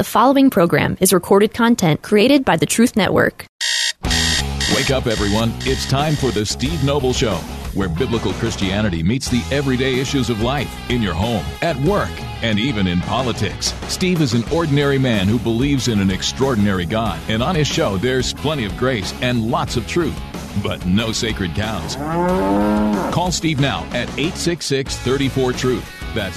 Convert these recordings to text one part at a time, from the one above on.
The following program is recorded content created by the Truth Network. Wake up, everyone. It's time for the Steve Noble Show, where biblical Christianity meets the everyday issues of life in your home, at work, and even in politics. Steve is an ordinary man who believes in an extraordinary God, and on his show, there's plenty of grace and lots of truth, but no sacred cows. Call Steve now at 866-34-TRUTH. That's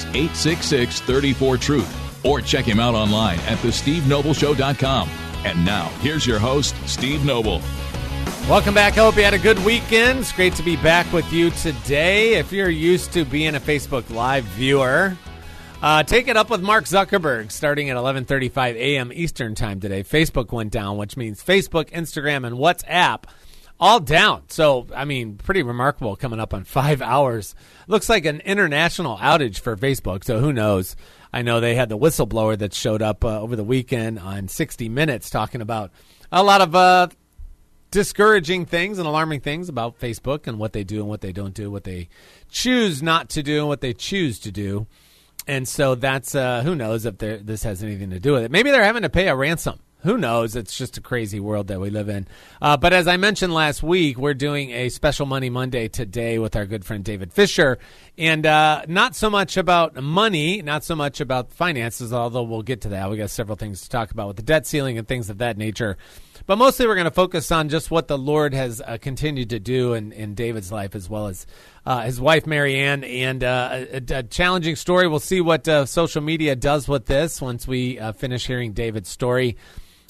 866-34-TRUTH. Or check him out online at thestevenobleshow.com. And now, here's your host, Steve Noble. Welcome back. I hope you had a good weekend. It's great to be back with you today. If you're used to being a Facebook Live viewer, take it up with Mark Zuckerberg starting at 11:35 a.m. Eastern Time today. Facebook went down, which means Facebook, Instagram, and WhatsApp all down. So, I mean, pretty remarkable coming up on 5 hours. Looks like an international outage for Facebook, so who knows? I know they had the whistleblower that showed up over the weekend on 60 Minutes talking about a lot of discouraging things and alarming things about Facebook and what they do and what they don't do, what they choose not to do and what they choose to do. And so that's, who knows if this has anything to do with it. Maybe they're having to pay a ransom. Who knows? It's just a crazy world that we live in. But as I mentioned last week, we're doing a Special Money Monday today with our good friend David Fisher. And not so much about money, not so much about finances, although we'll get to that. We got several things to talk about with the debt ceiling and things of that nature. But mostly we're going to focus on just what the Lord has continued to do in David's life, as well as his wife, Marianne, and a challenging story. We'll see what social media does with this once we finish hearing David's story.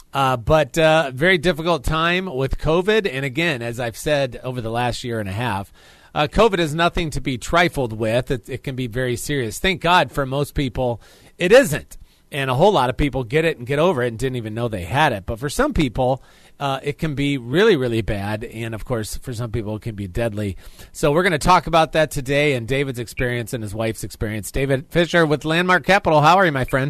But very difficult time with COVID. And again, as I've said over the last year and a half, COVID is nothing to be trifled with. It can be very serious. Thank God for most people, it isn't. And a whole lot of people get it and get over it and didn't even know they had it. But for some people, it can be really, really bad. And, of course, for some people, it can be deadly. So we're going to talk about that today and David's experience and his wife's experience. David Fisher with Landmark Capital. How are you, my friend?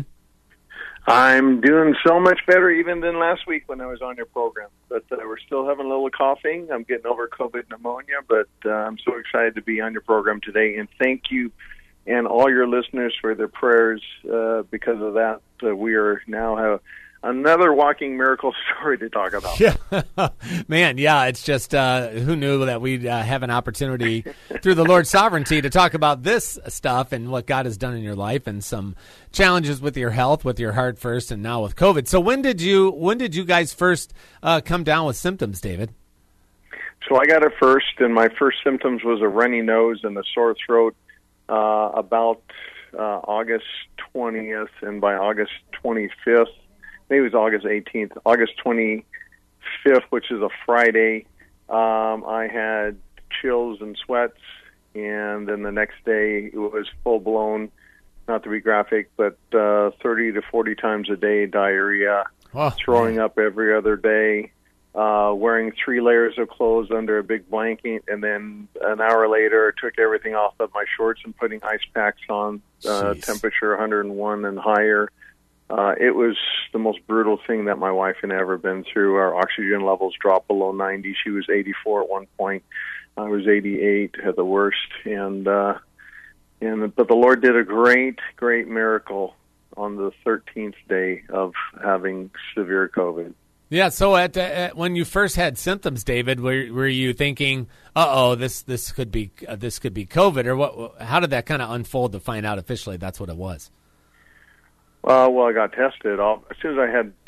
I'm doing so much better even than last week when I was on your program. But we're still having a little coughing. I'm getting over COVID pneumonia, but I'm so excited to be on your program today. And thank you and all your listeners for their prayers. Because of that, we are now have another walking miracle story to talk about. Yeah, man, yeah, it's just who knew that we'd have an opportunity through the Lord's sovereignty to talk about this stuff and what God has done in your life and some challenges with your health, with your heart first, and now with COVID. So when did you guys first come down with symptoms, David? So I got it first, and my first symptoms was a runny nose and a sore throat about August 20th, and by August 25th, maybe it was August 18th, August 25th, which is a Friday, I had chills and sweats, and then the next day it was full-blown, not to be graphic, but 30 to 40 times a day diarrhea, throwing up every other day, wearing 3 layers of clothes under a big blanket, and then an hour later took everything off of my shorts and putting ice packs on, temperature 101 and higher. It was the most brutal thing that my wife and I ever been through. Our oxygen levels dropped below 90. She was 84 at one point. I was 88 at the worst. But the Lord did a great, great miracle on the 13th day of having severe COVID. Yeah. So when you first had symptoms, David, were you thinking, this could be COVID, or what? How did that kind of unfold to find out officially that's what it was? Well, I got tested. As soon as I had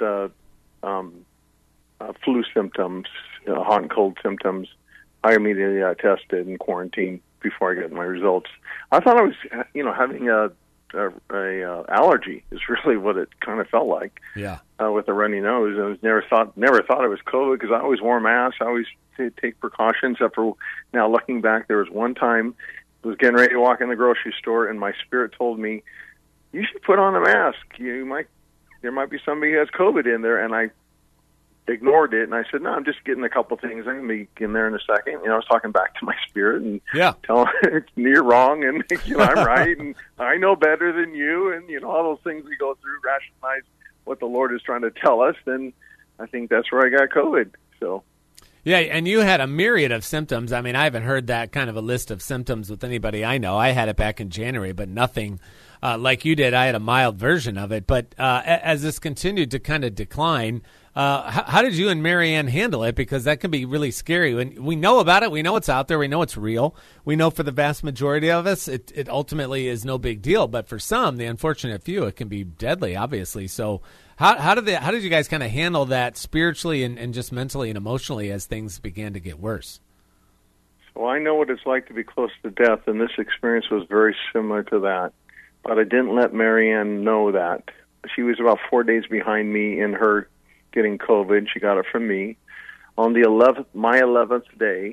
flu symptoms, hot and cold symptoms, I immediately got tested and quarantined before I got my results. I thought I was, having a allergy is really what it kind of felt like. Yeah. With a runny nose. I never thought it was COVID because I always wore masks. I always take precautions. Except for now, looking back, there was one time I was getting ready to walk in the grocery store, and my spirit told me, "You should put on a mask. There might be somebody who has COVID in there." And I ignored it, and I said, "No, I'm just getting a couple things. I'm going to be in there in a second." I was talking back to my spirit and telling you're wrong, and I'm right, and I know better than you, and all those things we go through, rationalize what the Lord is trying to tell us. And I think that's where I got COVID. So. Yeah, and you had a myriad of symptoms. I mean, I haven't heard that kind of a list of symptoms with anybody I know. I had it back in January, but nothing like you did. I had a mild version of it. But as this continued to kind of decline, how did you and Marianne handle it? Because that can be really scary. When we know about it, we know it's out there, we know it's real. We know for the vast majority of us, it ultimately is no big deal. But for some, the unfortunate few, it can be deadly, obviously. So how did you guys kind of handle that spiritually and just mentally and emotionally as things began to get worse? Well, I know what it's like to be close to death, and this experience was very similar to that. But I didn't let Marianne know that. She was about 4 days behind me in her getting COVID. She got it from me. On the 11th, my 11th day,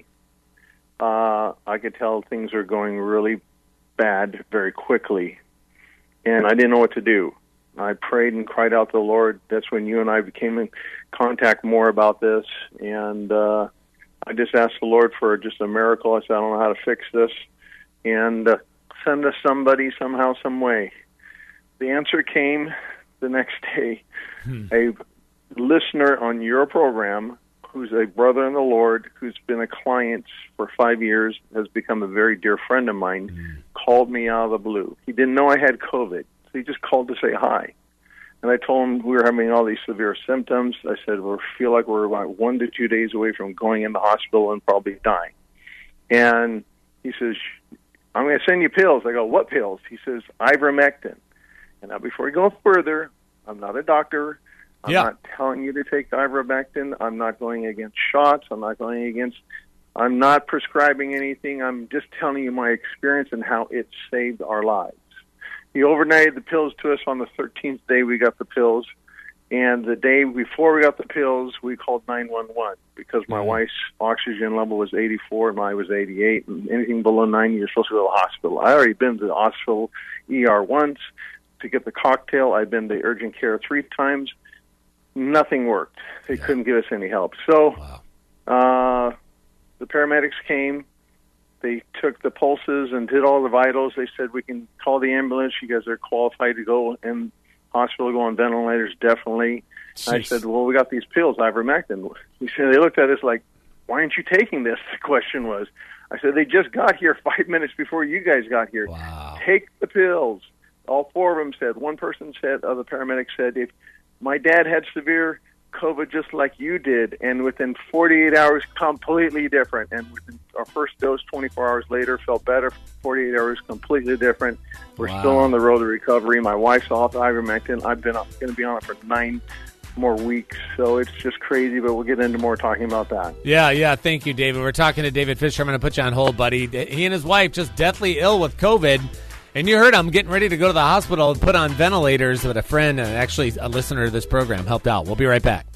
I could tell things were going really bad very quickly, and I didn't know what to do. I prayed and cried out to the Lord. That's when you and I became in contact more about this, and I just asked the Lord for just a miracle. I said, I don't know how to fix this, and send us somebody somehow, some way. The answer came the next day. A listener on your program, who's a brother in the Lord, who's been a client for 5 years, has become a very dear friend of mine, called me out of the blue. He didn't know I had COVID, so he just called to say hi. And I told him we were having all these severe symptoms. I said, we feel like we're about 1 to 2 days away from going in the hospital and probably dying. And he says, I'm going to send you pills. I go, what pills? He says, ivermectin. And now before we go further, I'm not a doctor. I'm not telling you to take ivermectin. I'm not going against shots. I'm not prescribing anything. I'm just telling you my experience and how it saved our lives. He overnighted the pills to us on the 13th day we got the pills. And the day before we got the pills, we called 911 because my wife's oxygen level was 84 and mine was 88. And anything below 90, you're supposed to go to the hospital. I already been to the hospital ER once to get the cocktail. I've been to urgent care 3 times. Nothing worked. They couldn't give us any help. So the paramedics came. They took the pulses and did all the vitals. They said, we can call the ambulance. You guys are qualified to go in hospital, go on ventilators, definitely. I said, well, we got these pills, ivermectin. He said, they looked at us like, why aren't you taking this? The question was. I said, they just got here 5 minutes before you guys got here. Wow. Take the pills. All 4 of them said. One person said, the paramedic said, if my dad had severe COVID just like you did, and within 48 hours, completely different. And within our first dose, 24 hours later, felt better. 48 hours, completely different. We're still on the road to recovery. My wife's off ivermectin. I've been going to be on it for 9 more weeks. So it's just crazy, but we'll get into more talking about that. Yeah. Thank you, David. We're talking to David Fisher. I'm going to put you on hold, buddy. He and his wife just deathly ill with COVID. And you heard him getting ready to go to the hospital and put on ventilators, but a friend and actually a listener to this program helped out. We'll be right back.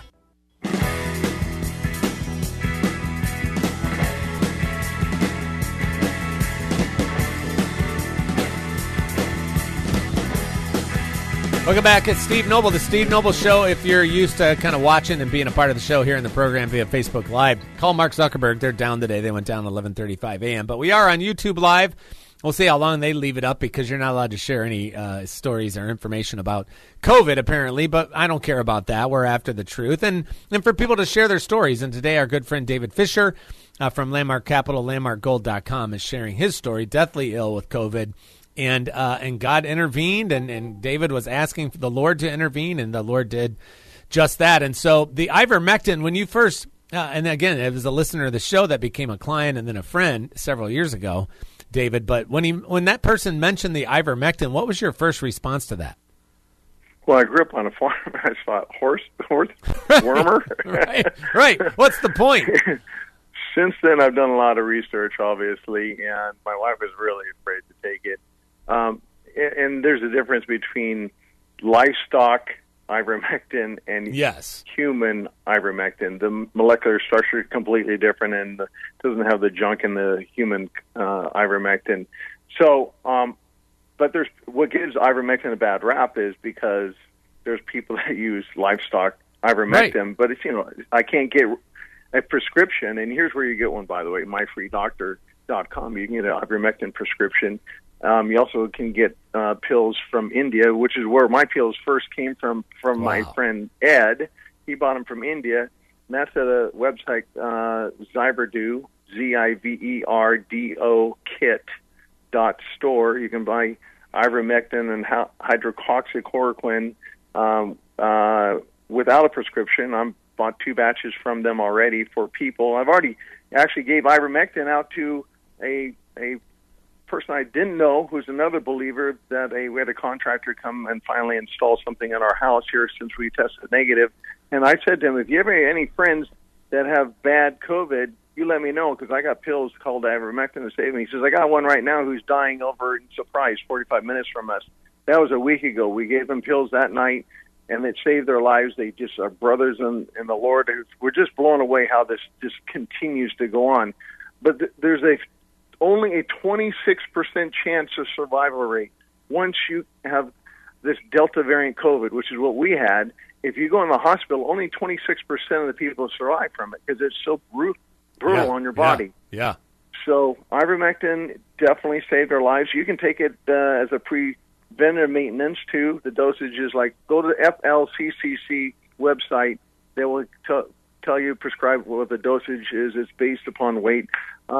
Welcome back. It's Steve Noble, the Steve Noble Show. If you're used to kind of watching and being a part of the show here in the program via Facebook Live, call Mark Zuckerberg. They're down today. They went down at 11:35 a.m. But we are on YouTube Live. We'll see how long they leave it up because you're not allowed to share any stories or information about COVID, apparently, but I don't care about that. We're after the truth. And for people to share their stories. And today our good friend David Fisher from Landmark Capital, landmarkgold.com, is sharing his story, deathly ill with COVID. And God intervened, and David was asking for the Lord to intervene, and the Lord did just that. And so the ivermectin, when you first, and again, it was a listener of the show that became a client and then a friend several years ago, David, but when that person mentioned the ivermectin, what was your first response to that? Well, I grew up on a farm. I thought, horse, wormer. Right. What's the point? Since then, I've done a lot of research, obviously, and my wife was really afraid to take it. And there's a difference between livestock ivermectin and human ivermectin. The molecular structure is completely different and doesn't have the junk in the human ivermectin. So, but there's what gives ivermectin a bad rap is because there's people that use livestock ivermectin, but it's, I can't get a prescription, and here's where you get one, by the way, myfreedoctor.com. You can get an ivermectin prescription. You also can get pills from India, which is where my pills first came from my friend Ed. He bought them from India, and that's at a website, Ziverdo, Ziverdo kit.store. You can buy ivermectin and hydroxychloroquine without a prescription. I'm bought 2 batches from them already for people. I've already actually gave ivermectin out to a person I didn't know who's another believer that we had a contractor come and finally install something in our house here since we tested negative. And I said to him, if you ever have any friends that have bad COVID, you let me know, because I got pills called ivermectin to save me. He says, I got one right now who's dying over in Surprise, 45 minutes from us. That was a week ago. We gave them pills that night, and it saved their lives. They just are brothers in the Lord. We're just blown away how this just continues to go on. But there's only a 26% chance of survival rate once you have this Delta variant COVID, which is what we had. If you go in the hospital, only 26% of the people survive from it because it's so brutal on your body. Yeah. So ivermectin definitely saved our lives. You can take it as a preventive maintenance too. The dosage is like, go to the FLCCC website. They will tell you, prescribe what the dosage is. It's based upon weight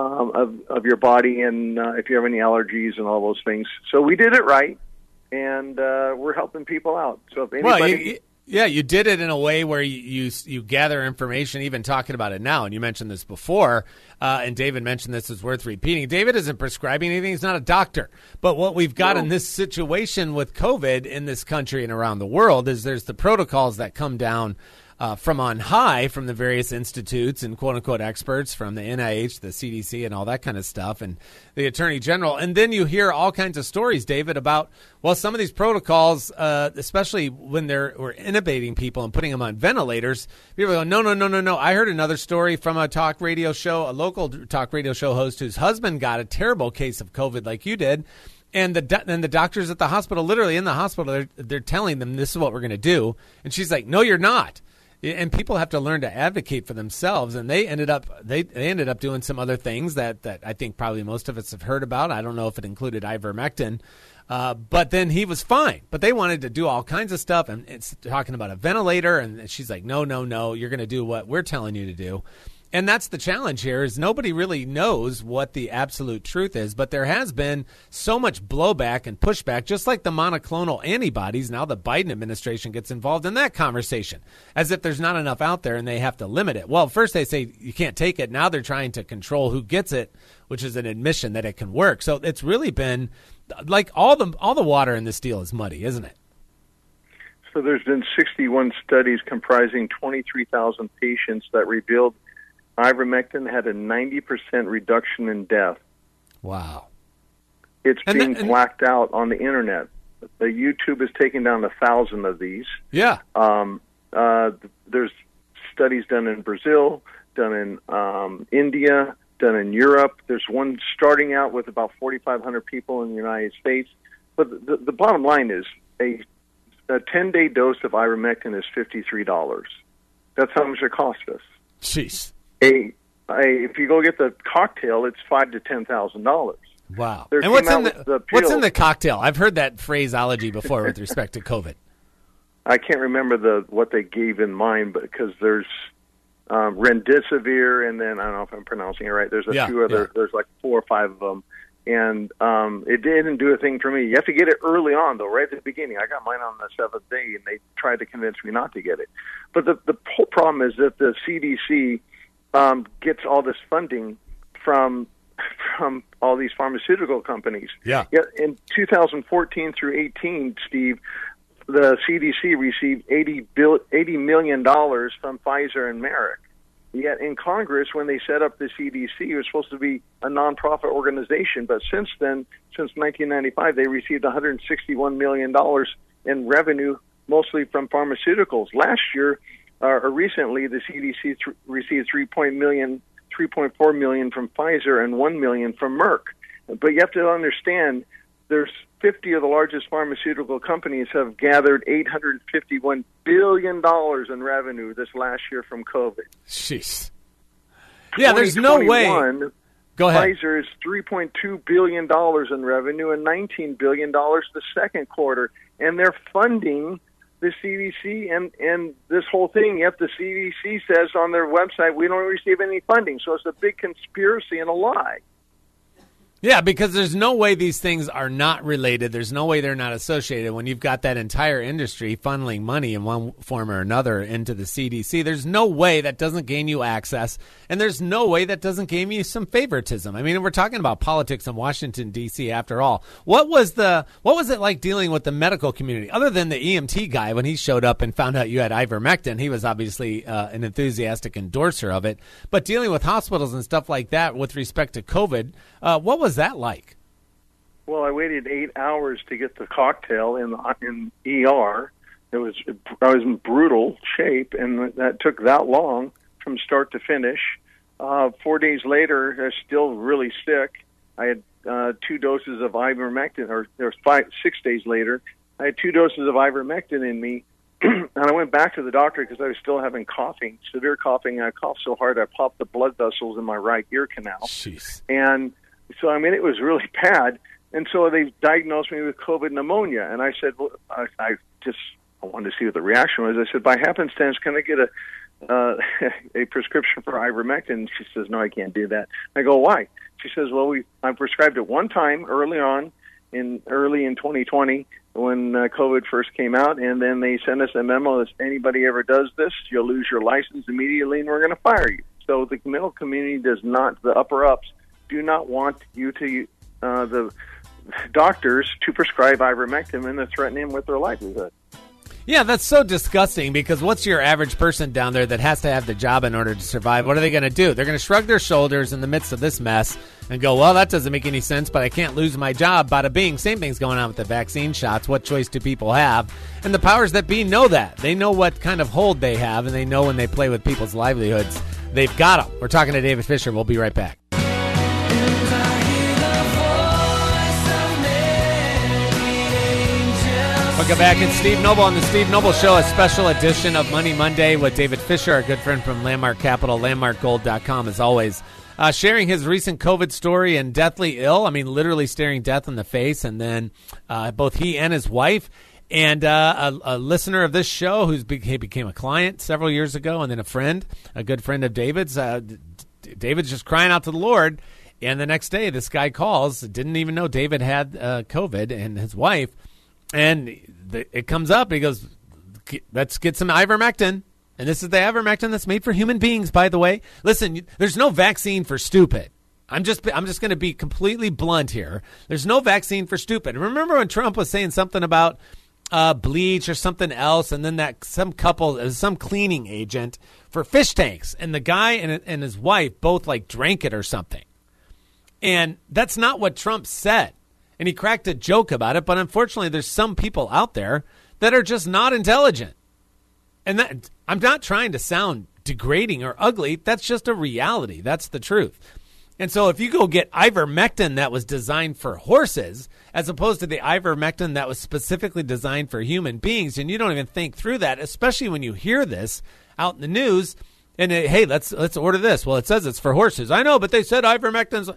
of your body and if you have any allergies and all those things. So we did it right, and we're helping people out. So if anybody... Yeah, you did it in a way where you gather information, even talking about it now. And you mentioned this before, and David mentioned this, is worth repeating. David isn't prescribing anything. He's not a doctor. But what we've got in this situation with COVID in this country and around the world is there's the protocols that come down from on high from the various institutes and quote-unquote experts from the NIH, the CDC, and all that kind of stuff, and the Attorney General. And then you hear all kinds of stories, David, about, well, some of these protocols, especially when we're intubating people and putting them on ventilators, people go, no. I heard another story from a talk radio show, a local talk radio show host whose husband got a terrible case of COVID like you did. And the doctors at the hospital, literally in the hospital, they're telling them this is what we're going to do. And she's like, no, you're not. And people have to learn to advocate for themselves, and they ended up doing some other things that I think probably most of us have heard about. I don't know if it included ivermectin, but then he was fine. But they wanted to do all kinds of stuff, and it's talking about a ventilator, and she's like, no, you're going to do what we're telling you to do. And that's the challenge here, is nobody really knows what the absolute truth is, but there has been so much blowback and pushback, just like the monoclonal antibodies. Now the Biden administration gets involved in that conversation, as if there's not enough out there and they have to limit it. Well, first they say you can't take it. Now they're trying to control who gets it, which is an admission that it can work. So it's really been like all the water in this deal is muddy, isn't it? So there's been 61 studies comprising 23,000 patients that revealed ivermectin had a 90% reduction in death. Wow. It's being blacked out on the internet. The YouTube has taken down 1,000 of these. Yeah. There's studies done in Brazil, done in India, done in Europe. There's one starting out with about 4,500 people in the United States. But the bottom line is a 10-day dose of ivermectin is $53. That's how much it costs us. Jeez. If you go get the cocktail, it's $5,000 to $10,000. Wow. And what's in the cocktail? I've heard that phraseology before with respect to COVID. I can't remember what they gave in mind, but because there's remdesivir, and then I don't know if I'm pronouncing it right. There's a few other. There's like 4 or 5 of them, and it didn't do a thing for me. You have to get it early on, though, right at the beginning. I got mine on the 7th day, and they tried to convince me not to get it. But the whole problem is that the CDC gets all this funding from all these pharmaceutical companies. Yeah. In 2014 through 18, Steve, the CDC received $80 million from Pfizer and Merck. Yet in Congress, when they set up the CDC, it was supposed to be a nonprofit organization. But since then, since 1995, they received $161 million in revenue, mostly from pharmaceuticals. Last year, or recently, the CDC received $3.4 million from Pfizer and $1 million from Merck. But you have to understand, there's 50 of the largest pharmaceutical companies have gathered $851 billion in revenue this last year from COVID. Jeez. Yeah, there's no way. Go ahead. Pfizer is $3.2 billion in revenue and $19 billion the second quarter. And they're funding the CDC and this whole thing. Yet the CDC says on their website, we don't receive any funding. So it's a big conspiracy and a lie. Yeah, because there's no way these things are not related. There's no way they're not associated when you've got that entire industry funneling money in one form or another into the CDC. There's no way that doesn't gain you access, and there's no way that doesn't gain you some favoritism. I mean, we're talking about politics in Washington, D.C. after all. What was it like dealing with the medical community? Other than the EMT guy, when he showed up and found out you had ivermectin, he was obviously an enthusiastic endorser of it. But dealing with hospitals and stuff like that with respect to COVID, what was that like? Well, I waited 8 hours to get the cocktail in ER. I was in brutal shape, and that took that long from start to finish. 4 days later, I was still really sick. I had 2 doses of ivermectin, or there was 6 days later, I had 2 doses of ivermectin in me, and I went back to the doctor because I was still having coughing, severe coughing. I coughed so hard I popped the blood vessels in my right ear canal. Jeez. And so, I mean, it was really bad. And so they diagnosed me with COVID pneumonia. And I said, well, I wanted to see what the reaction was. I said, by happenstance, can I get a prescription for ivermectin? She says, no, I can't do that. I go, why? She says, well, I prescribed it one time early in 2020 when COVID first came out, and then they sent us a memo that anybody ever does this, you'll lose your license immediately, and we're going to fire you. So the medical community does not, the upper-ups, do not want you to, the doctors to prescribe ivermectin, and they're threatening them with their livelihood. Yeah, that's so disgusting, because what's your average person down there that has to have the job in order to survive? What are they going to do? They're going to shrug their shoulders in the midst of this mess and go, well, that doesn't make any sense, but I can't lose my job. Bada bing. Same thing's going on with the vaccine shots. What choice do people have? And the powers that be know that. They know what kind of hold they have, and they know when they play with people's livelihoods, they've got them. We're talking to David Fisher. We'll be right back. Welcome back. It's Steve Noble on the Steve Noble Show, a special edition of Money Monday with David Fisher, our good friend from Landmark Capital, landmarkgold.com, as always. Sharing his recent COVID story and deathly ill. I mean, literally staring death in the face. And then both he and his wife and a listener of this show he became a client several years ago, and then a good friend of David's. David's just crying out to the Lord. And the next day, this guy calls, didn't even know David had COVID, and his wife. And it comes up, he goes, let's get some ivermectin. And this is the ivermectin that's made for human beings, by the way. Listen, there's no vaccine for stupid. I'm just going to be completely blunt here. There's no vaccine for stupid. Remember when Trump was saying something about bleach or something else, and then that some cleaning agent for fish tanks, and the guy and his wife both like drank it or something. And that's not what Trump said. And he cracked a joke about it, but unfortunately there's some people out there that are just not intelligent. And that, I'm not trying to sound degrading or ugly. That's just a reality. That's the truth. And so if you go get ivermectin that was designed for horses, as opposed to the ivermectin that was specifically designed for human beings, and you don't even think through that, especially when you hear this out in the news, and hey, let's order this. Well, it says it's for horses. I know, but they said ivermectin's...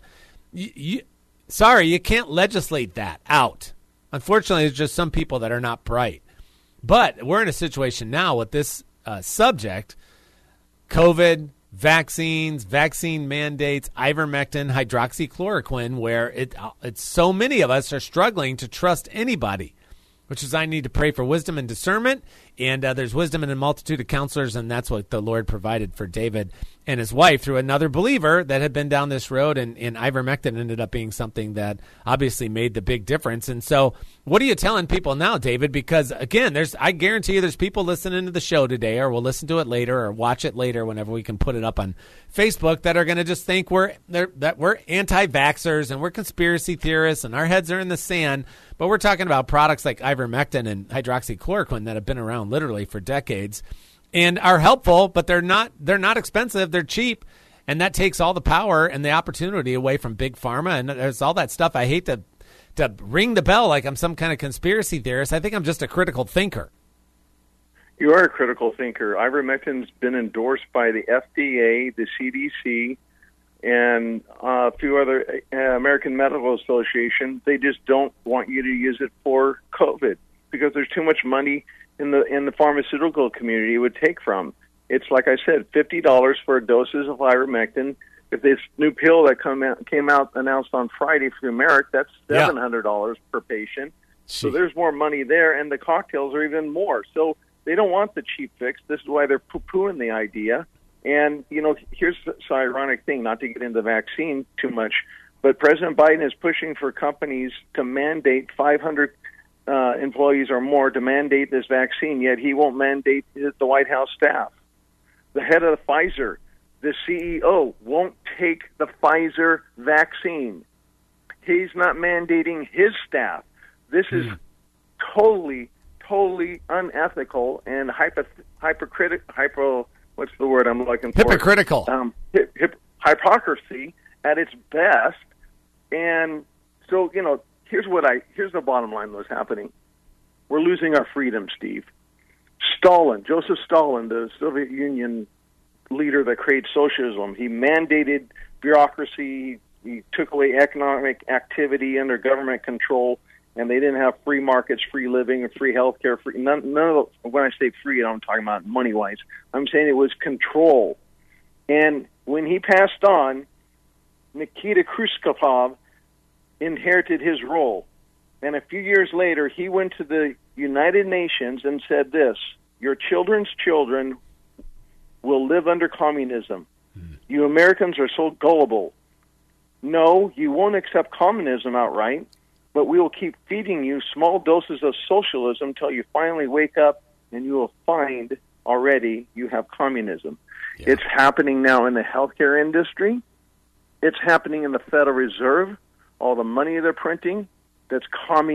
Sorry, you can't legislate that out. Unfortunately, there's just some people that are not bright. But we're in a situation now with this subject, COVID, vaccines, vaccine mandates, ivermectin, hydroxychloroquine, where it's so many of us are struggling to trust anybody, which is I need to pray for wisdom and discernment. And there's wisdom in a multitude of counselors, and that's what the Lord provided for David and his wife through another believer that had been down this road, and ivermectin ended up being something that obviously made the big difference. And so what are you telling people now, David? Because, again, I guarantee you there's people listening to the show today, or will listen to it later or watch it later whenever we can put it up on Facebook, that are going to just think we're anti-vaxxers and we're conspiracy theorists and our heads are in the sand. But we're talking about products like ivermectin and hydroxychloroquine that have been around literally for decades and are helpful, but they're not expensive. They're cheap, and that takes all the power and the opportunity away from big pharma. And there's all that stuff. I hate to ring the bell like I'm some kind of conspiracy theorist. I think I'm just a critical thinker. You are a critical thinker. Ivermectin's been endorsed by the FDA, the CDC, and a few other American Medical Association. They just don't want you to use it for COVID because there's too much money in the pharmaceutical community it would take from. It's like I said, $50 for doses of ivermectin. if this new pill that came out announced on Friday for Merrick, that's $700 per patient. So there's more money there, and the cocktails are even more. So they don't want the cheap fix. This is why they're poo-pooing the idea. And, here's the ironic thing, not to get into the vaccine too much, but President Biden is pushing for companies to mandate 500 employees or more to mandate this vaccine, yet he won't mandate the White House staff. The head of Pfizer, the CEO, won't take the Pfizer vaccine. He's not mandating his staff. This is totally unethical and what's the word I'm looking for? Hypocritical. Hypocrisy at its best. And so, here's the bottom line of what's happening. We're losing our freedom, Steve. Joseph Stalin, the Soviet Union leader that created socialism, he mandated bureaucracy, he took away economic activity under government control, and they didn't have free markets, free living, and free health care. None of when I say free, I'm talking about money-wise. I'm saying it was control. And when he passed on, Nikita Khrushchev inherited his role. And a few years later, he went to the United Nations and said this: your children's children will live under communism. You Americans are so gullible. No, you won't accept communism outright, but we will keep feeding you small doses of socialism until you finally wake up and you will find already you have communism. Yeah. It's happening now in the healthcare industry. It's happening in the Federal Reserve. All the money they're printing, that's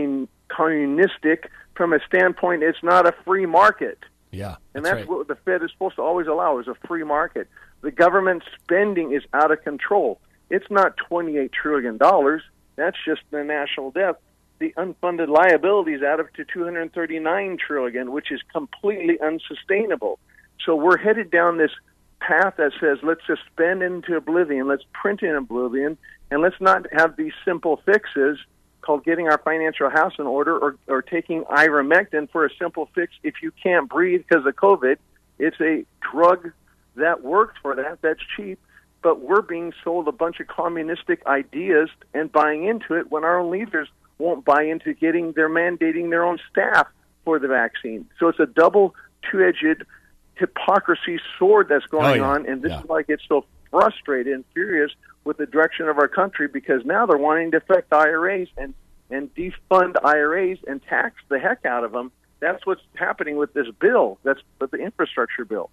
communistic from a standpoint, it's not a free market. Yeah, and that's right. What the Fed is supposed to always allow, is a free market. The government spending is out of control. It's not $28 trillion. That's just the national debt. The unfunded liabilities add up to $239 trillion, which is completely unsustainable. So we're headed down this path that says, let's just spend into oblivion, let's print in oblivion, and let's not have these simple fixes called getting our financial house in order or taking ivermectin for a simple fix. If you can't breathe because of COVID, it's a drug that works for that, that's cheap, but we're being sold a bunch of communistic ideas and buying into it when our own leaders won't buy into they're mandating their own staff for the vaccine. So it's a double two-edged hypocrisy sword that's going on, and this is why I get so frustrated and furious with the direction of our country, because now they're wanting to affect IRAs and defund IRAs and tax the heck out of them. That's what's happening with this bill. That's with the infrastructure bill.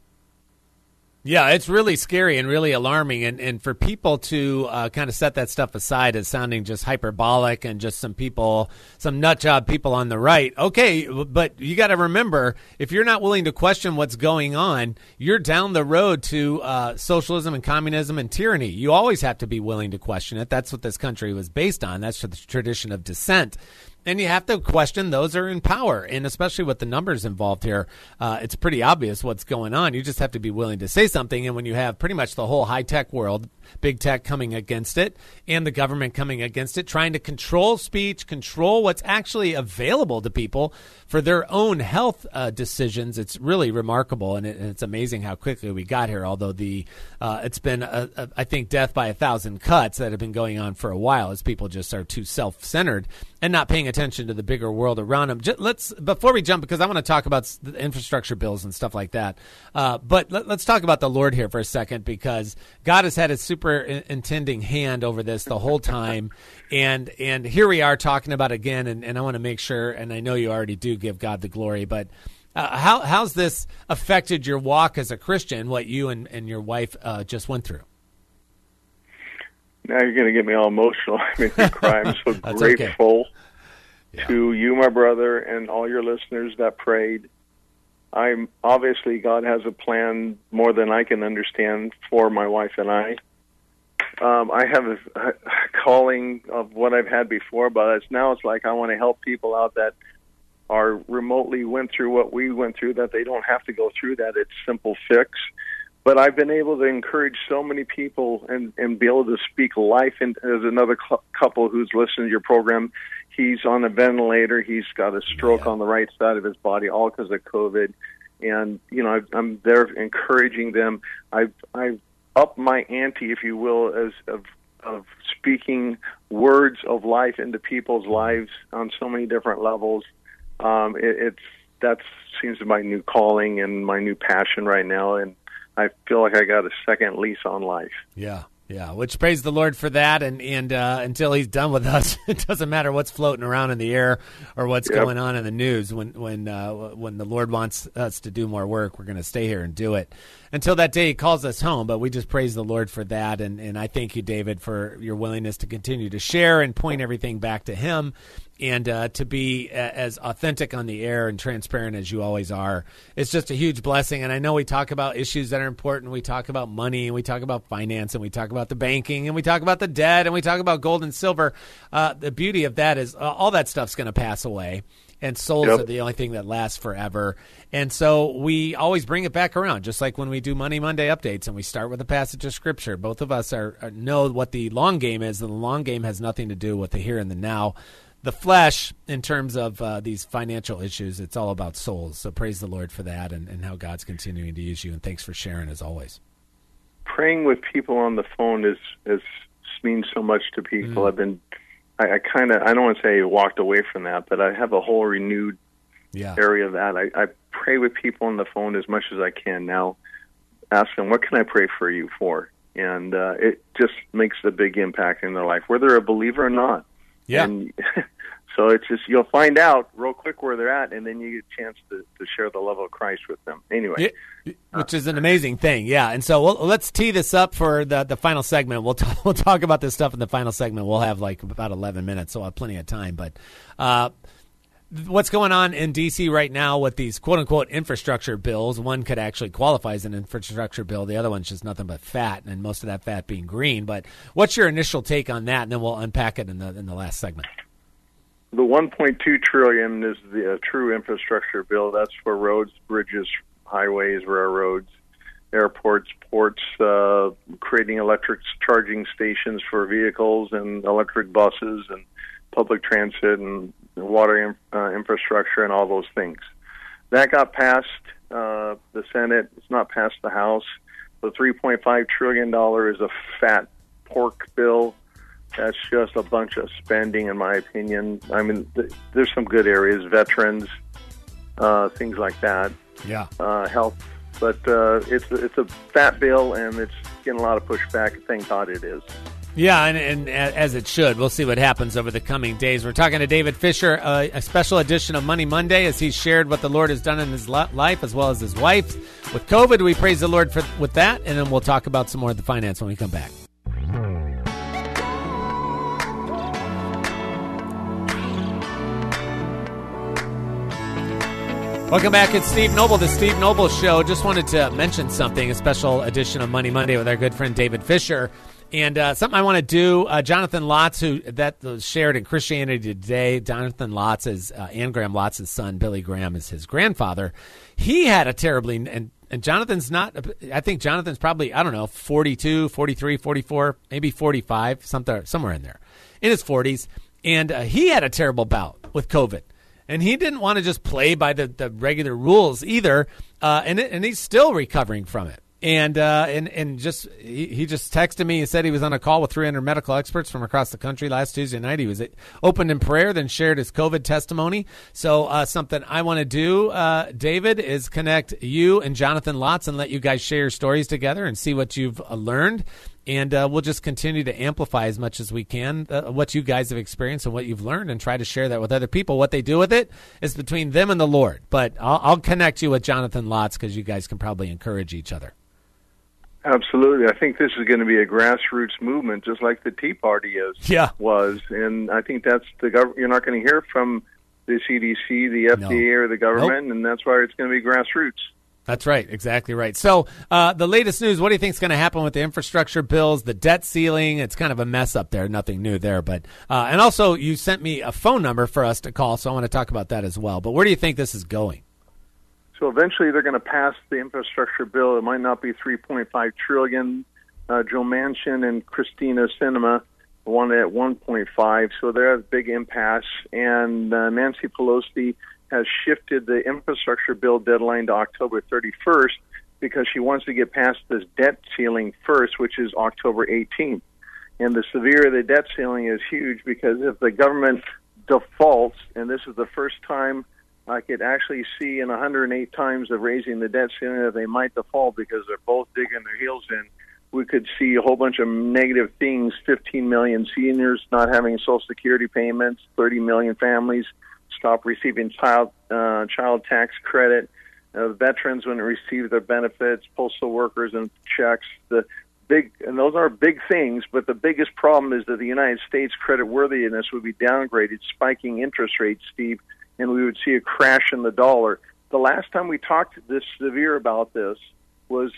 Yeah, it's really scary and really alarming. And for people to kind of set that stuff aside as sounding just hyperbolic and just some nut job people on the right. Okay, but you got to remember, if you're not willing to question what's going on, you're down the road to socialism and communism and tyranny. You always have to be willing to question it. That's what this country was based on. That's the tradition of dissent. And you have to question those who are in power, and especially with the numbers involved here, it's pretty obvious what's going on. You just have to be willing to say something, and when you have pretty much the whole high-tech world, big tech coming against it, and the government coming against it, trying to control speech, control what's actually available to people for their own health decisions, it's really remarkable, and it's amazing how quickly we got here, although it's been, I think, death by 1,000 cuts that have been going on for a while as people just are too self-centered and not paying attention to the bigger world around them. Before we jump, because I want to talk about the infrastructure bills and stuff like that, but let's talk about the Lord here for a second, because God has had his superintending hand over this the whole time, and here we are talking about it again, and I want to make sure, and I know you already do give God the glory, but how's this affected your walk as a Christian, what you and your wife just went through? Now you're going to get me all emotional. I make me cry. I'm so grateful to you, my brother, and all your listeners that prayed. Obviously, God has a plan more than I can understand for my wife and I. I have a calling of what I've had before, but now it's like I want to help people out that are remotely went through what we went through, that they don't have to go through that. It's simple fix. But I've been able to encourage so many people and be able to speak life. And there's another couple who's listening to your program. He's on a ventilator. He's got a stroke on the right side of his body, all because of COVID. And, I'm there encouraging them. I've up my ante, if you will, as of speaking words of life into people's lives on so many different levels. That seems to be my new calling and my new passion right now, and I feel like I got a second lease on life. Yeah. Yeah, which praise the Lord for that, and until He's done with us, it doesn't matter what's floating around in the air or what's going on in the news. When the Lord wants us to do more work, we're going to stay here and do it until that day He calls us home. But we just praise the Lord for that, and I thank you, David, for your willingness to continue to share and point everything back to Him, and to be as authentic on the air and transparent as you always are. It's just a huge blessing. And I know we talk about issues that are important. We talk about money, and we talk about finance, and we talk about the banking, and we talk about the debt, and we talk about gold and silver. The beauty of that is all that stuff's going to pass away, and souls are the only thing that lasts forever. And so we always bring it back around, just like when we do Money Monday updates, and we start with a passage of Scripture. Both of us know what the long game is, and the long game has nothing to do with the here and the now. The flesh, in terms of these financial issues, it's all about souls. So praise the Lord for that, and how God's continuing to use you. And thanks for sharing, as always. Praying with people on the phone means so much to people. I don't want to say walked away from that, but I have a whole renewed area of that. I pray with people on the phone as much as I can now, ask them, what can I pray for you for? And it just makes a big impact in their life, whether they're a believer or not. Yeah. And so it's just, you'll find out real quick where they're at, and then you get a chance to share the love of Christ with them. Anyway. Which is an amazing thing, yeah. And so let's tee this up for the final segment. We'll talk about this stuff in the final segment. We'll have like about 11 minutes, so we'll have plenty of time. But what's going on in D.C. right now with these quote-unquote infrastructure bills? One could actually qualify as an infrastructure bill. The other one's just nothing but fat, and most of that fat being green. But what's your initial take on that? And then we'll unpack it in the last segment. The $1.2 trillion is the true infrastructure bill. That's for roads, bridges, highways, railroads, airports, ports, creating electric charging stations for vehicles and electric buses and public transit and water infrastructure and all those things. That got passed the Senate. It's not passed the House. The $3.5 trillion is a fat pork bill. That's just a bunch of spending, in my opinion. I mean, there's some good areas, veterans, things like that. Yeah. Health. But it's a fat bill, and it's getting a lot of pushback. Thank God it is. Yeah, and as it should. We'll see what happens over the coming days. We're talking to David Fisher, a special edition of Money Monday, as he shared what the Lord has done in his life as well as his wife's. With COVID, we praise the Lord with that, and then we'll talk about some more of the finance when we come back. Welcome back. It's Steve Noble, the Steve Noble Show. Just wanted to mention something, a special edition of Money Monday with our good friend David Fisher. And something I want to do, Jonathan Lotz, that was shared in Christianity Today. Jonathan Lotz is Anne Graham Lotz's son. Billy Graham is his grandfather. He had a terribly, and Jonathan's not, I think Jonathan's probably, 42, 43, 44, maybe 45, somewhere in there, in his 40s. And he had a terrible bout with COVID. And he didn't want to just play by the regular rules either, and he's still recovering from it. And just he just texted me. He said he was on a call with 300 medical experts from across the country last Tuesday night. He was opened in prayer, then shared his COVID testimony. So something I want to do, David, is connect you and Jonathan Lotz and let you guys share your stories together and see what you've learned. And we'll just continue to amplify as much as we can what you guys have experienced and what you've learned, and try to share that with other people. What they do with it is between them and the Lord. But I'll connect you with Jonathan Lotz because you guys can probably encourage each other. Absolutely. I think this is going to be a grassroots movement, just like the Tea Party was. And I think that's you're not going to hear from the CDC, the FDA, or the government, and that's why it's going to be grassroots. That's right. Exactly right. So the latest news, what do you think is going to happen with the infrastructure bills, the debt ceiling? It's kind of a mess up there. Nothing new there. But and also you sent me a phone number for us to call, so I want to talk about that as well. But where do you think this is going? So eventually they're going to pass the infrastructure bill. It might not be $3.5 trillion. Joe Manchin and Christina Sinema wanted at $1.5, so they're at a big impasse. And Nancy Pelosi has shifted the infrastructure bill deadline to October 31st because she wants to get past this debt ceiling first, which is October 18th. And the severe of the debt ceiling is huge because if the government defaults, and this is the first time I could actually see in 108 times of raising the debt ceiling that they might default because they're both digging their heels in, we could see a whole bunch of negative things, 15 million seniors not having Social Security payments, 30 million families stop receiving child tax credit, veterans wouldn't receive their benefits, postal workers and checks, and those are big things, but the biggest problem is that the United States creditworthiness would be downgraded, spiking interest rates, Steve, and we would see a crash in the dollar. The last time we talked this severe about this was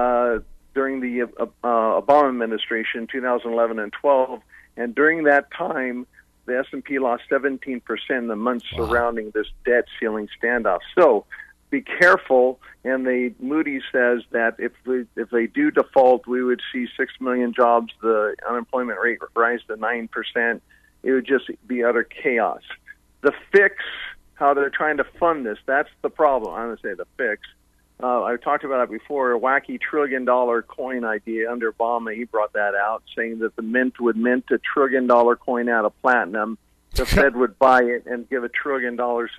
during the Obama administration, 2011 and 12, and during that time, the S&P lost 17% in the months surrounding this debt ceiling standoff. So be careful, and Moody's says that if they do default, we would see 6 million jobs, the unemployment rate rise to 9%. It would just be utter chaos. The fix, how they're trying to fund this, that's the problem. I'm going to say the fix. I've talked about it before, a wacky $1 trillion coin idea under Obama. He brought that out, saying that the mint would mint $1 trillion coin out of platinum. The Fed would buy it and give $1 trillion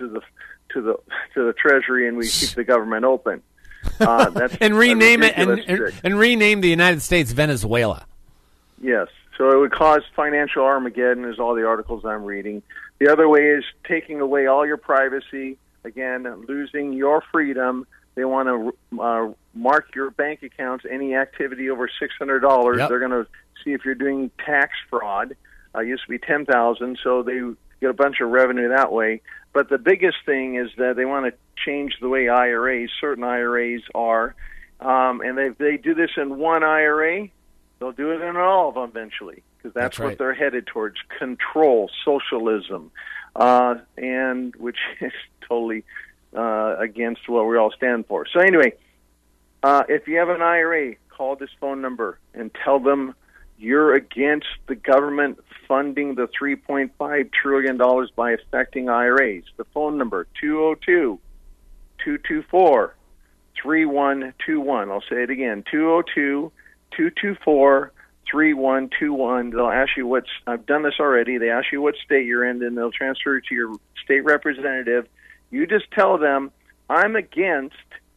to the Treasury, and we keep the government open. That's and rename it and rename the United States Venezuela. Yes. So it would cause financial Armageddon, is all the articles I'm reading. The other way is taking away all your privacy, again, losing your freedom. They want to mark your bank accounts, any activity over $600. Yep. They're going to see if you're doing tax fraud. It used to be $10,000, so they get a bunch of revenue that way. But the biggest thing is that they want to change the way certain IRAs are. And if they do this in one IRA, they'll do it in all of them eventually, because that's right. What they're headed towards, control, socialism, and which is totally against what we all stand for. So anyway, if you have an IRA, call this phone number and tell them you're against the government funding the $3.5 trillion by affecting IRAs. The phone number, 202-224-3121. I'll say it again, 202-224-3121. They'll ask you I've done this already, they ask you what state you're in, then they'll transfer you to your state representative. You just tell them, I'm against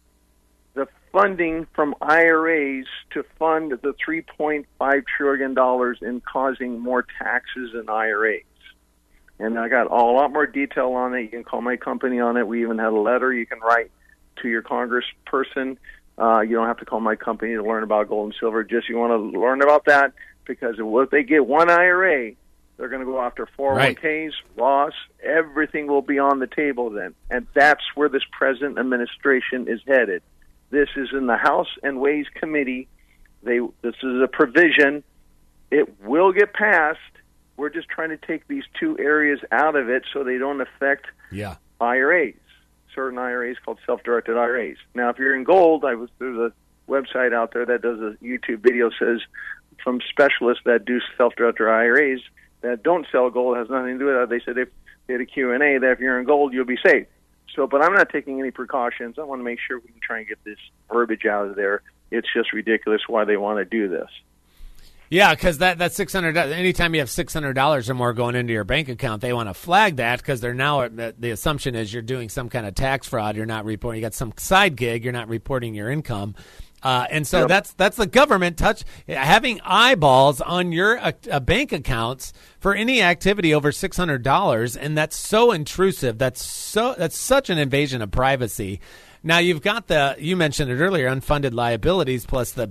the funding from IRAs to fund the $3.5 trillion in causing more taxes in IRAs. And I got a lot more detail on it. You can call my company on it. We even had a letter you can write to your congressperson. You don't have to call my company to learn about gold and silver. Just you want to learn about that, because if they get one IRA, they're going to go after 401ks, Roths. Everything will be on the table then. And that's where this present administration is headed. This is in the House and Ways Committee. This is a provision. It will get passed. We're just trying to take these two areas out of it so they don't affect IRAs, certain IRAs called self-directed IRAs. Now, if you're in gold, there's a website out there that does a YouTube video, says from specialists that do self-directed IRAs that don't sell gold, has nothing to do with that. They said if they had a Q&A that if you're in gold, you'll be safe. So, but I'm not taking any precautions. I want to make sure we can try and get this verbiage out of there. It's just ridiculous why they want to do this. Yeah, because that $600. Anytime you have $600 or more going into your bank account, they want to flag that, because they're now the assumption is you're doing some kind of tax fraud. You're not reporting. You got some side gig. You're not reporting your income. And so that's the government having eyeballs on your bank accounts for any activity over $600, and that's so intrusive. That's such an invasion of privacy. Now you've got you mentioned it earlier, unfunded liabilities plus the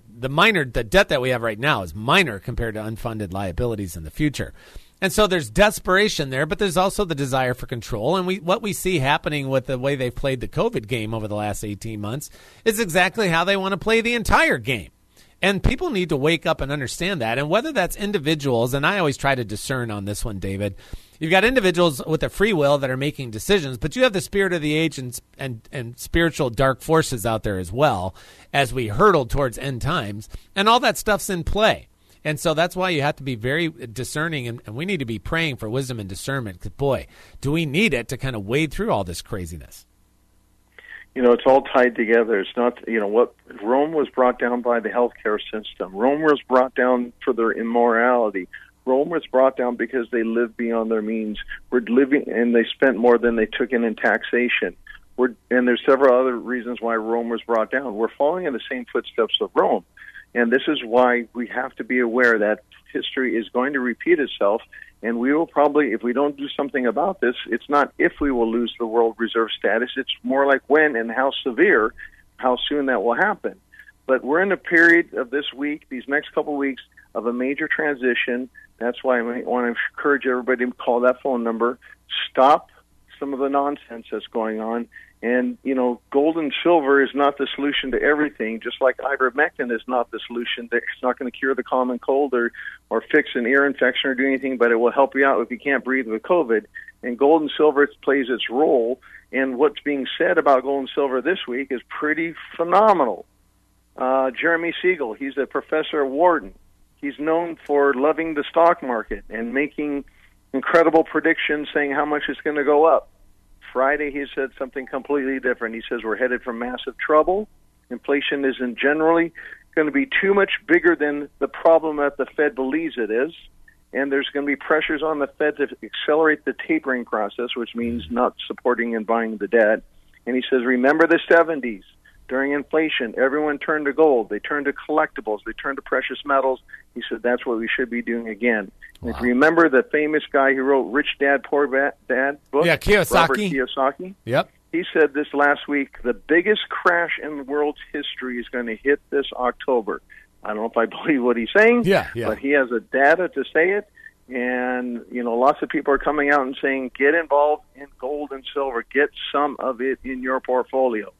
debt that we have right now is minor compared to unfunded liabilities in the future. And so there's desperation there, but there's also the desire for control. And what we see happening with the way they've played the COVID game over the last 18 months is exactly how they want to play the entire game. And people need to wake up and understand that. And whether that's individuals, and I always try to discern on this one, David, you've got individuals with a free will that are making decisions, but you have the spirit of the age and spiritual dark forces out there as well as we hurtle towards end times. And all that stuff's in play. And so that's why you have to be very discerning, and we need to be praying for wisdom and discernment, because, boy, do we need it to kind of wade through all this craziness. it's all tied together. It's not, what Rome was brought down by the healthcare system. Rome was brought down for their immorality. Rome was brought down because they lived beyond their means. And they spent more than they took in taxation. And there's several other reasons why Rome was brought down. We're following in the same footsteps of Rome. And this is why we have to be aware that history is going to repeat itself. And we will probably, if we don't do something about this, it's not if we will lose the world reserve status. It's more like when and how severe, how soon that will happen. But we're in a period of this week, these next couple of weeks, of a major transition. That's why I want to encourage everybody to call that phone number. Stop some of the nonsense that's going on. And, gold and silver is not the solution to everything, just like ivermectin is not the solution. It's not going to cure the common cold or fix an ear infection or do anything, but it will help you out if you can't breathe with COVID. And gold and silver plays its role. And what's being said about gold and silver this week is pretty phenomenal. Jeremy Siegel, he's a professor at Wharton. He's known for loving the stock market and making incredible predictions saying how much it's going to go up. Friday, he said something completely different. He says we're headed for massive trouble. Inflation isn't generally going to be too much bigger than the problem that the Fed believes it is. And there's going to be pressures on the Fed to accelerate the tapering process, which means not supporting and buying the debt. And he says, remember the 70s. During inflation, everyone turned to gold. They turned to collectibles. They turned to precious metals. He said that's what we should be doing again. Wow. If you remember the famous guy who wrote Rich Dad, Poor Dad book? Yeah, Kiyosaki. Robert Kiyosaki. Yep. He said this last week, the biggest crash in the world's history is going to hit this October. I don't know if I believe what he's saying, but he has the data to say it. And, lots of people are coming out and saying, get involved in gold and silver. Get some of it in your portfolio.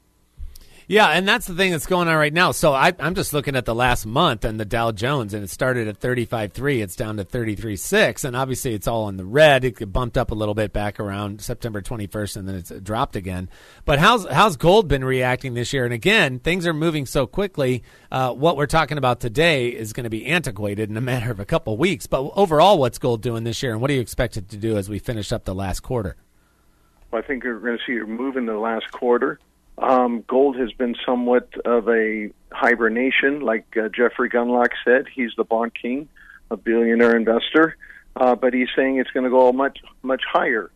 Yeah, and that's the thing that's going on right now. So I'm just looking at the last month and the Dow Jones, and it started at 35.3. It's down to 33.6, and obviously it's all in the red. It bumped up a little bit back around September 21st, and then it's dropped again. But how's gold been reacting this year? And again, things are moving so quickly. What we're talking about today is going to be antiquated in a matter of a couple of weeks. But overall, what's gold doing this year, and what do you expect it to do as we finish up the last quarter? Well, I think we're going to see a move in the last quarter. Gold has been somewhat of a hibernation, like Jeffrey Gundlach said. He's the bond king, a billionaire investor, but he's saying it's going to go much, much higher.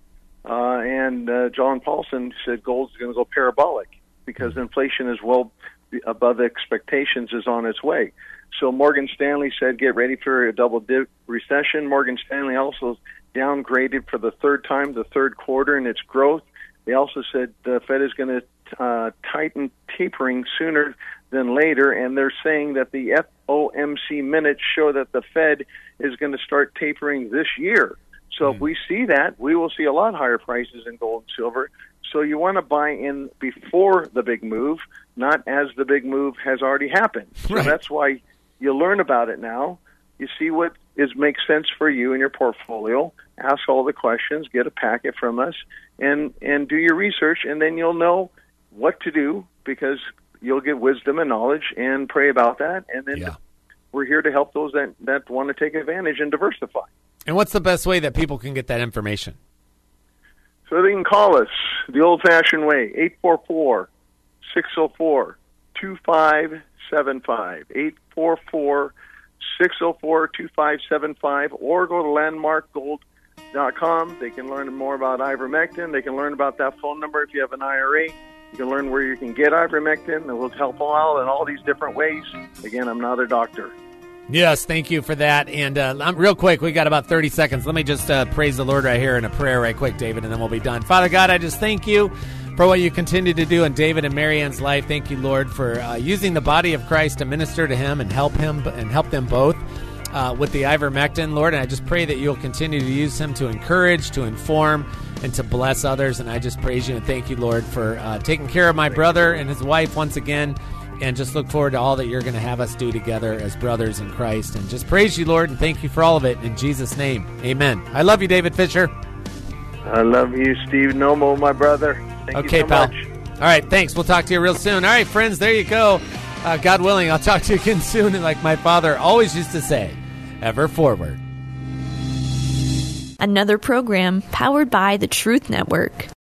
And John Paulson said gold's going to go parabolic because inflation is well above expectations, is on its way. So Morgan Stanley said get ready for a double-dip recession. Morgan Stanley also downgraded for the third time, the third quarter in its growth. They also said the Fed is going to tighten tapering sooner than later, and they're saying that the FOMC minutes show that the Fed is going to start tapering this year. So if we see that, we will see a lot higher prices in gold and silver. So you want to buy in before the big move, not as the big move has already happened. So that's why you learn about it now. You see what makes sense for you in your portfolio. Ask all the questions, get a packet from us, and do your research, and then you'll know what to do because you'll get wisdom and knowledge, and pray about that. And then we're here to help those that want to take advantage and diversify. And what's the best way that people can get that information? So they can call us the old-fashioned way, 844-604-2575, 844-604-2575, or go to landmarkgold.com. They can learn more about ivermectin. They can learn about that phone number if you have an IRA. You can learn where you can get ivermectin, and we'll help them out in all these different ways. Again, I'm not a doctor. Yes, thank you for that. And real quick, we got about 30 seconds. Let me just praise the Lord right here in a prayer right quick, David, and then we'll be done. Father God, I just thank you for what you continue to do in David and Marianne's life. Thank you, Lord, for using the body of Christ to minister to him and help them both with the ivermectin, Lord. And I just pray that you'll continue to use him to encourage, to inform, and to bless others. And I just praise you and thank you, Lord, for taking care of my brother and his wife once again. And just look forward to all that you're going to have us do together as brothers in Christ. And just praise you, Lord, and thank you for all of it. In Jesus' name, amen. I love you, David Fisher. I love you, Steve Nomo, my brother. Thank you so pal. much. All right, thanks. We'll talk to you real soon. All right, friends, there you go. God willing, I'll talk to you again soon. And like my father always used to say, ever forward. Another program powered by the Truth Network.